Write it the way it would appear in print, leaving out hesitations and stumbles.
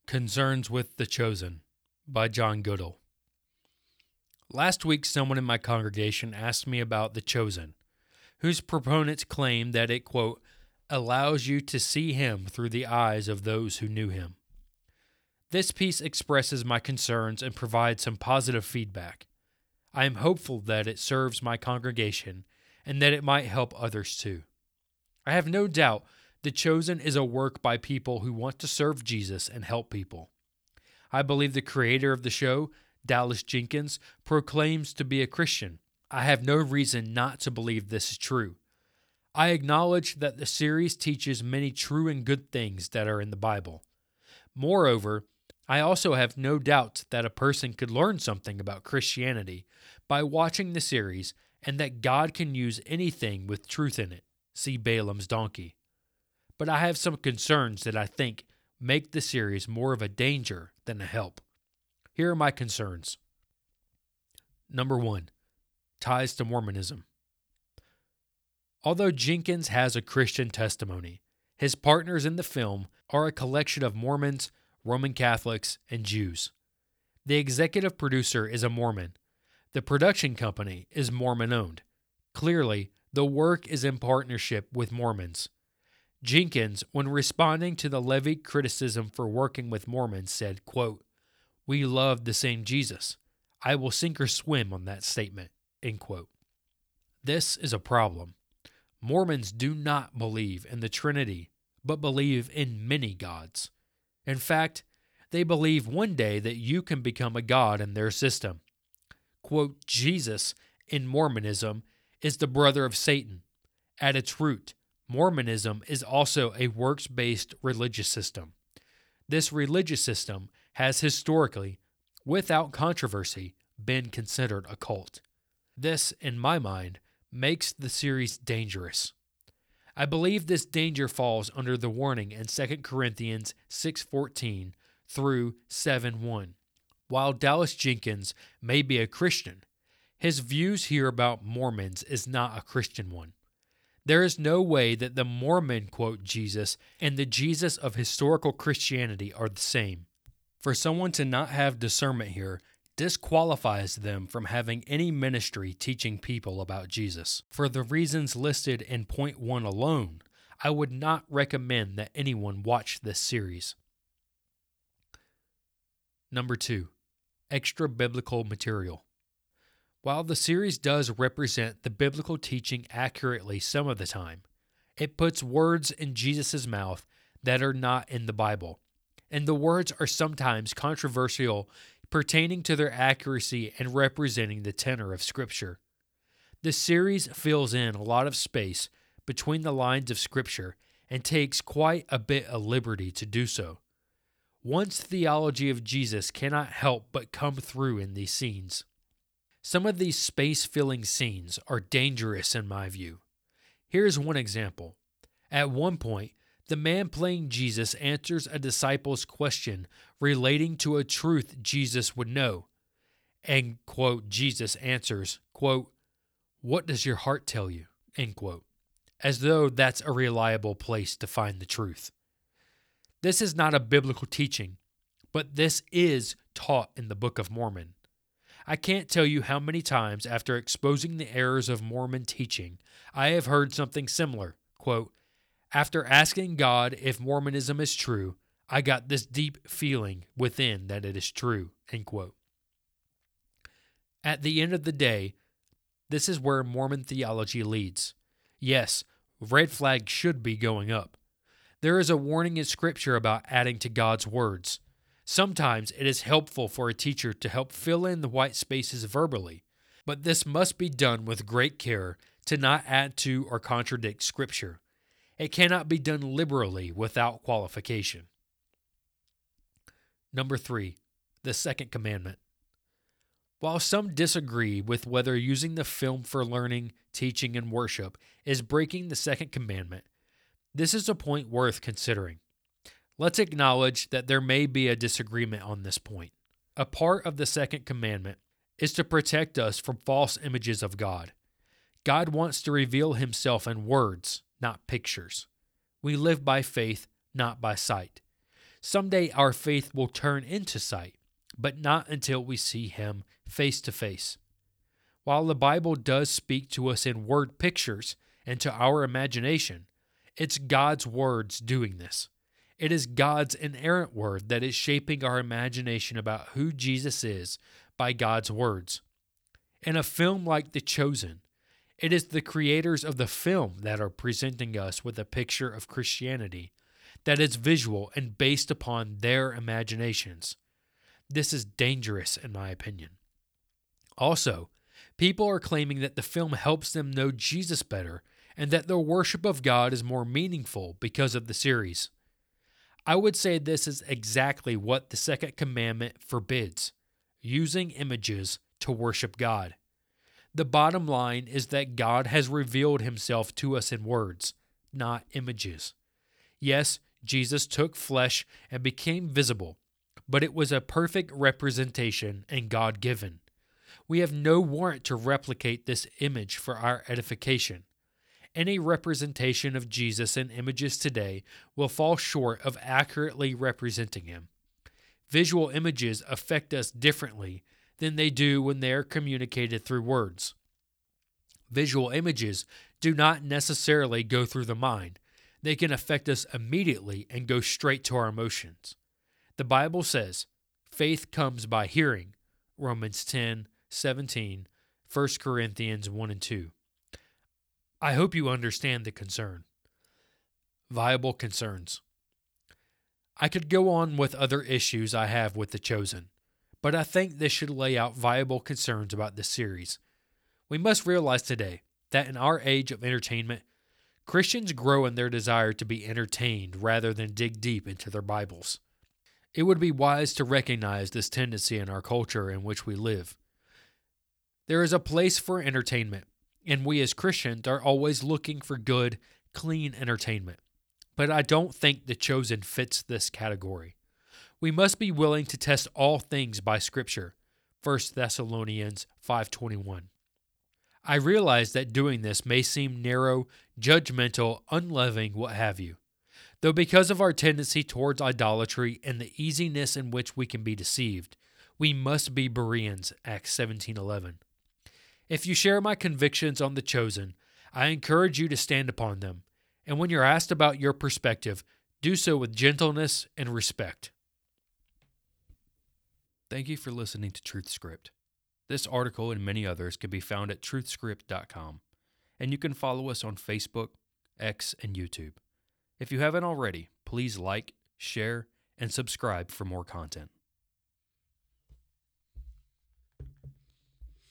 Concerns with the Chosen by John Goodall. Last week, someone in my congregation asked me about The Chosen, whose proponents claim that it, quote, allows you to see him through the eyes of those who knew him. This piece expresses my concerns and provides some positive feedback. I am hopeful that it serves my congregation and that it might help others too. I have no doubt The Chosen is a work by people who want to serve Jesus and help people. I believe the creator of the show, Dallas Jenkins, proclaims to be a Christian. I have no reason not to believe this is true. I acknowledge that the series teaches many true and good things that are in the Bible. Moreover, I also have no doubt that a person could learn something about Christianity by watching the series and that God can use anything with truth in it. See Balaam's donkey. But I have some concerns that I think make the series more of a danger than a help. Here are my concerns. Number 1. Ties to Mormonism. Although Jenkins has a Christian testimony, his partners in the film are a collection of Mormons, Roman Catholics, and Jews. The executive producer is a Mormon. The production company is Mormon-owned. Clearly, the work is in partnership with Mormons. Jenkins, when responding to the levied criticism for working with Mormons, said, quote, "We love the same Jesus. I will sink or swim on that statement," end quote. This is a problem. Mormons do not believe in the Trinity, but believe in many gods. In fact, they believe one day that you can become a god in their system. Quote, Jesus in Mormonism is the brother of Satan. At its root, Mormonism is also a works-based religious system. This religious system has historically, without controversy, been considered a cult. This, in my mind, makes the series dangerous. I believe this danger falls under the warning in 2 Corinthians 6:14 through 7:1. While Dallas Jenkins may be a Christian, his views here about Mormons is not a Christian one. There is no way that the Mormon quote Jesus and the Jesus of historical Christianity are the same. For someone to not have discernment here disqualifies them from having any ministry teaching people about Jesus. For the reasons listed in point 1 alone, I would not recommend that anyone watch this series. Number 2. Extra biblical material. While the series does represent the biblical teaching accurately some of the time, it puts words in Jesus' mouth that are not in the Bible, and the words are sometimes controversial pertaining to their accuracy and representing the tenor of Scripture. The series fills in a lot of space between the lines of Scripture and takes quite a bit of liberty to do so. One's theology of Jesus cannot help but come through in these scenes. Some of these space-filling scenes are dangerous in my view. Here's one example. At one point, the man playing Jesus answers a disciple's question relating to a truth Jesus would know. And, quote, Jesus answers, quote, "What does your heart tell you?" End quote. As though that's a reliable place to find the truth. This is not a biblical teaching, but this is taught in the Book of Mormon. I can't tell you how many times after exposing the errors of Mormon teaching, I have heard something similar, quote, "After asking God if Mormonism is true, I got this deep feeling within that it is true," end quote. At the end of the day, this is where Mormon theology leads. Yes, red flags should be going up. There is a warning in Scripture about adding to God's words. Sometimes it is helpful for a teacher to help fill in the white spaces verbally, but this must be done with great care to not add to or contradict Scripture. It cannot be done liberally without qualification. Number 3, the second commandment. While some disagree with whether using the film for learning, teaching, and worship is breaking the second commandment, this is a point worth considering. Let's acknowledge that there may be a disagreement on this point. A part of the second commandment is to protect us from false images of God. God wants to reveal himself in words, not pictures. We live by faith, not by sight. Someday our faith will turn into sight, but not until we see Him face to face. While the Bible does speak to us in word pictures and to our imagination, it's God's words doing this. It is God's inerrant word that is shaping our imagination about who Jesus is by God's words. In a film like The Chosen, it is the creators of the film that are presenting us with a picture of Christianity that is visual and based upon their imaginations. This is dangerous, in my opinion. Also, people are claiming that the film helps them know Jesus better and that their worship of God is more meaningful because of the series. I would say this is exactly what the second commandment forbids: using images to worship God. The bottom line is that God has revealed Himself to us in words, not images. Yes, Jesus took flesh and became visible, but it was a perfect representation and God-given. We have no warrant to replicate this image for our edification. Any representation of Jesus in images today will fall short of accurately representing Him. Visual images affect us differently than they do when they are communicated through words. Visual images do not necessarily go through the mind. They can affect us immediately and go straight to our emotions. The Bible says, faith comes by hearing, Romans 10:17, 1 Corinthians 1 and 2. I hope you understand the concern. Viable concerns. I could go on with other issues I have with The Chosen, but I think this should lay out viable concerns about this series. We must realize today that in our age of entertainment, Christians grow in their desire to be entertained rather than dig deep into their Bibles. It would be wise to recognize this tendency in our culture in which we live. There is a place for entertainment, and we as Christians are always looking for good, clean entertainment. But I don't think The Chosen fits this category. We must be willing to test all things by Scripture, 1 Thessalonians 5:21. I realize that doing this may seem narrow, judgmental, unloving, what have you. Though because of our tendency towards idolatry and the easiness in which we can be deceived, we must be Bereans, Acts 17:11. If you share my convictions on The Chosen, I encourage you to stand upon them, and when you're asked about your perspective, do so with gentleness and respect. Thank you for listening to TruthScript. This article and many others can be found at truthscript.com, and you can follow us on Facebook, X, and YouTube. If you haven't already, please like, share, and subscribe for more content.